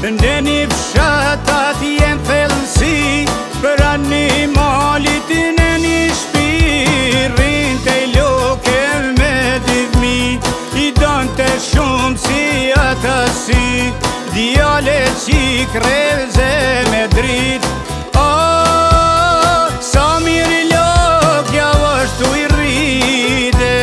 Në një fshatat jem thellësi për animalit në një shpirin të loke me divmi i donte shumë si atasi djale që i kreze me drit sa mirë lokja vështu i rrite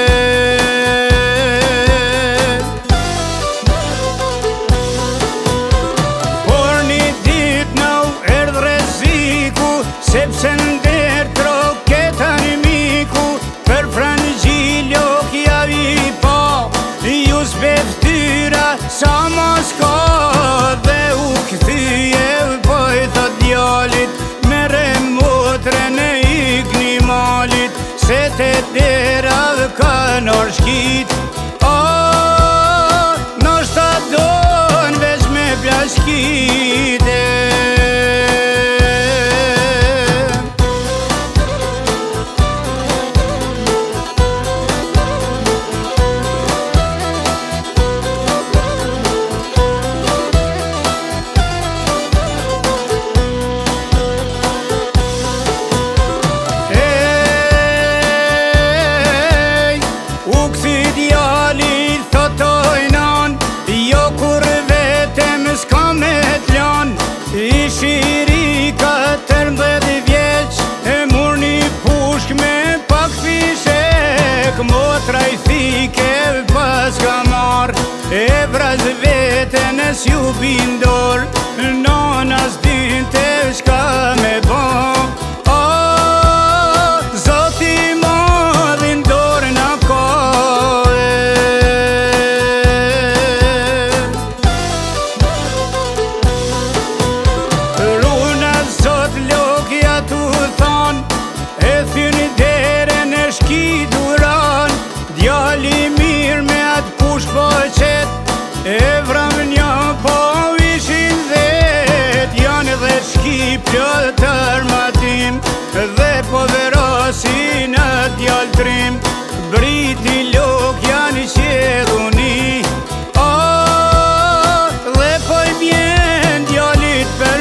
por një dit në erdh reziku sepse nder troketa një miku për franëgji lokja i pa ju zbeftyra sa mos ka dhe u këthyje poj thot djallit mere motrën e ikni malit se te derav ka nor shkit nështë adon veç me plashkite I shiri 14 vjeq e mur një pushk me pak fishek motra i thike pas ka mar e vraz veten e s'ju bindor nanas dinte shka me bo zoti madhin dorë na kove shki duran djali mirë me atë push po qet e vram një po ishin dhet janë dhe shki plot armatim dhe po verosin atë djaltrim briti lok janë qedhuni dhe po i bjen djalit për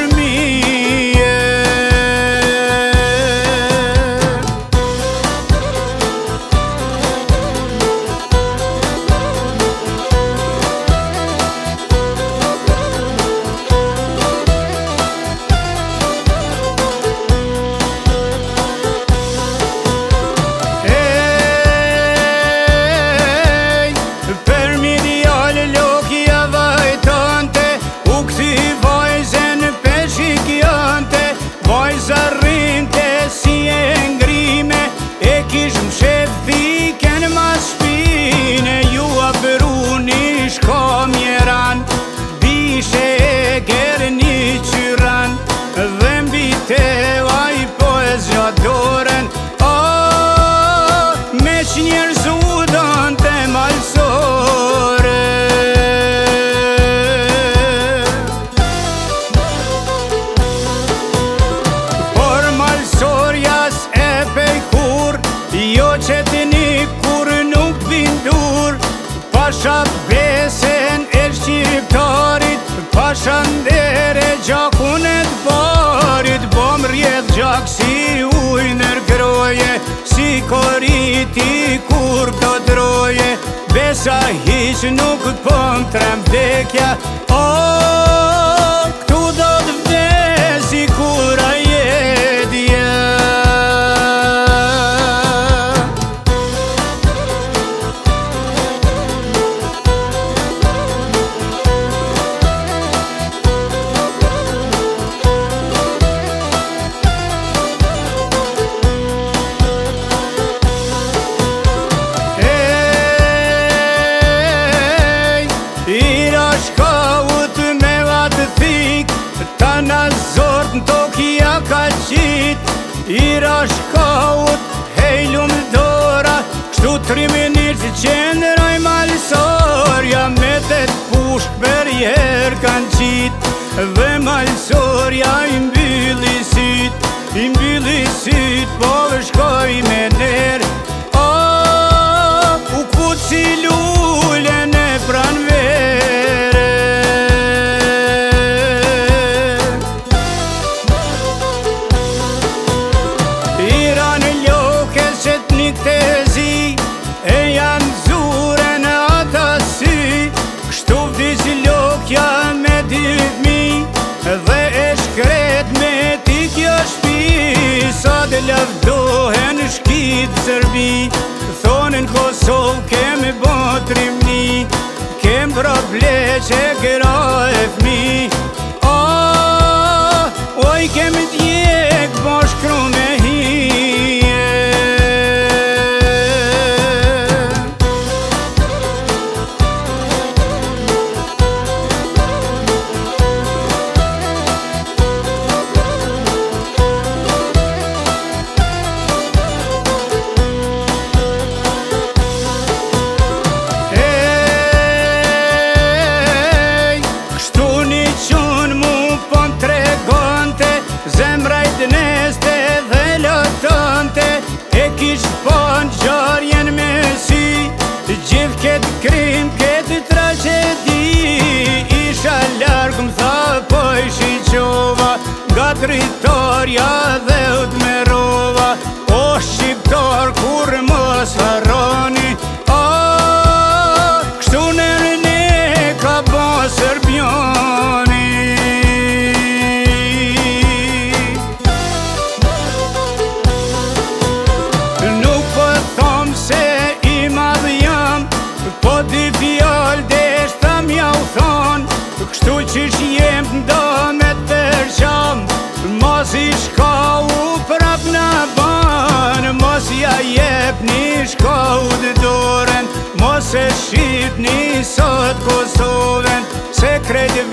zarrinte si e ngrime e kish më sheftiken mas shpine ju abruni shko mjeran bishe e ger një qyran dhe mbi te vaj po e zgjadoren me që njerëzudon të malsore jo që të një kur nuk bindur pasha besen e shqiptarit pasha ndere gjakun e të barit bom rjedh gjak si uj nërgroje si koriti kur do droje besa hiq nuk pëm trem vdekja këtu do të vdesi kur a jedje Ira shkaut, hejlum dora kështu 3 minirë qenëraj malsorja me të pushk për jer kanë qit dhe malsorja i mbylli syt po shkoj me ner u kut si lullën e pranvere të lavdohen shkit Serbi, thonin Kosovë kemi bo trimni, kem probleme gra e fmi. Oj kemi t'jek bashkru me hije. Neste dhe lotante e kish pon gjarjen me sy, gjithë këtë krim, këtë tragedi, isha larg m'tha po i shiqova, nga dritarja dhe udmerova. O shqiptar kur mos harroni, kështu ne ka bo Serbiani. Po dy fjall desh ta mja u thon, kështu qish jem do me tërqam, mos i shka u prap në ban, mos ja jep një shka u dë doren, mos e shqip një sot Kosovën, se krejt